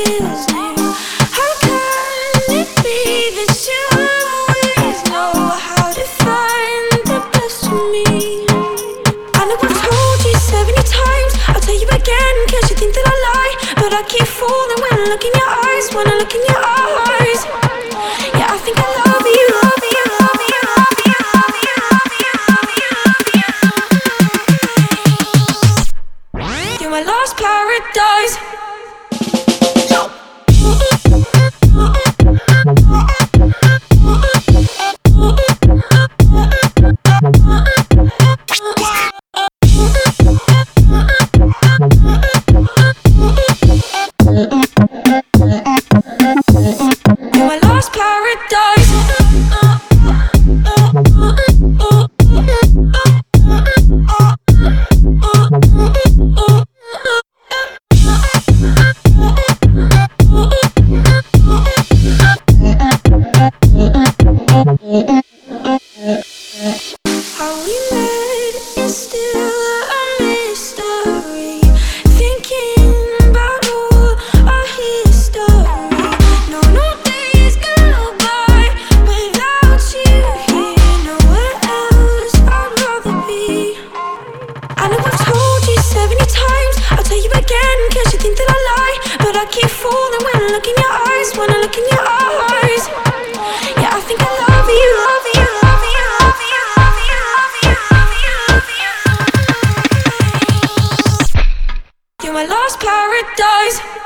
feels new. How can it be that you always know how to find the best in me? I know I've told you 70 times, I'll tell you again in case you think that I lie. But I keep falling when I look in your eyes, when I look in your eyes. Yeah, I think I love you, love you, love you, love you, love you, love you, love you. You're my lost paradise. You're my lost paradise. How we met is still a mystery. Thinking about all our history. No, no days go by without you here. Nowhere else I'd rather be. I know I've told you 70 times, I'll tell you again in case you think that I lie. But I keep falling when I look in your eyes, when I look in your eyes. Yeah, I think I love you, love you, love you, love you, love you, love you, love you, love you. You're my lost paradise.